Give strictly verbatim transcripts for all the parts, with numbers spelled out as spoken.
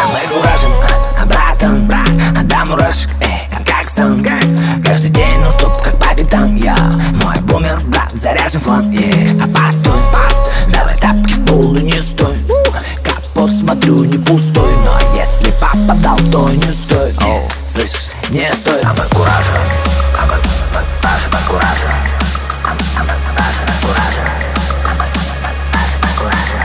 Мы куражим, братан, брат, до мурашек, эй, как сон. Каждый день уступ, как по пятам. Я, мой бумер, брат, заряжен флан. Yeah. А постой, постой, давай тапки в пол и не стой. Капот смотрю, не пустой, но если попадал, то не стоит. Oh. Слышишь, не стоит. А мы куражим, а мы, мы куражим, мы куражим. А мы, а мы куражим, мы куражим. А мы, мы куражим, мы куражим.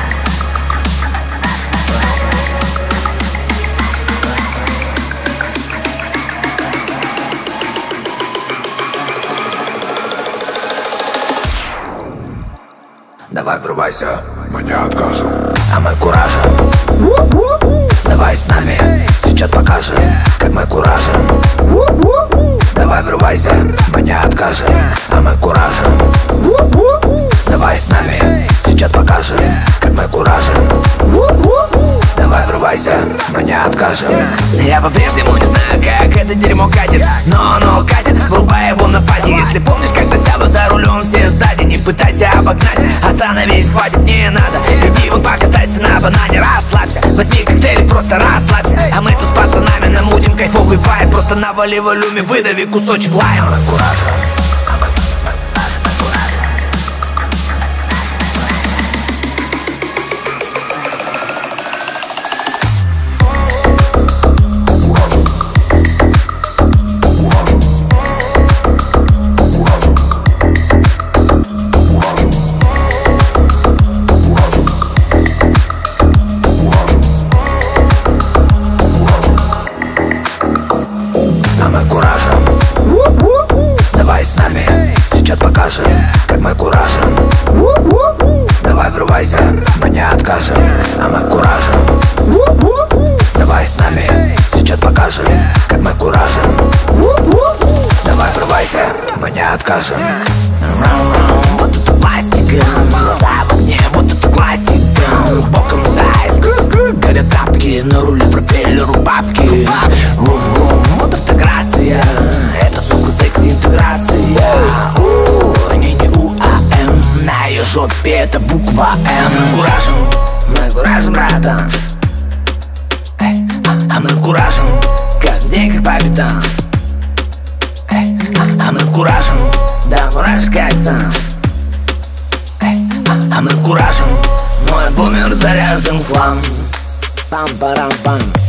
Давай врубайся, мы не откажем. А мы куражим. Давай с нами, сейчас покажем, как мы куражим. Давай врубайся, мы не откажем. А мы куражим. Давай с нами, сейчас покажем, как мы куражим. Давай врубайся, мы не откажем. Я по-прежнему не знаю, как это дерьмо катит, но оно катит, врубай его на пати. Если помнишь, когда сяду за рулем, все сзади, не пытайся обогнать, остановись, хватит, не надо. Иди вот покатайся на банане, расслабься, возьми коктейль, просто расслабься. А мы тут с пацанами намутим кайфовый вайб, просто навали волюме, выдави кусочек лайма. Мы куражим. Мы куражим. Давай с нами, сейчас покажем, как мы куражим. Давай врубайся, мы не откажем. А мы куражим. Давай с нами, сейчас покажем, как мы куражим. Давай врубайся, мы не откажем. Вот это пластика, глаза в огне, вот это классика. Боком дай, горят тапки, на руле пропеллеру бабки. Рум-рум, вот это грация, это сука секс-интеграция. Не-не у, а м, на ее жопе это буква М. Мы куражим, мы куражим, братан. Эй, а, а мы куражим, каждый день как по пятам. Эй, а, а мы куражим, да мурашек как сон. Эй, а, а мы куражим, мой бумер заряжен флам. Пам-парам-пам.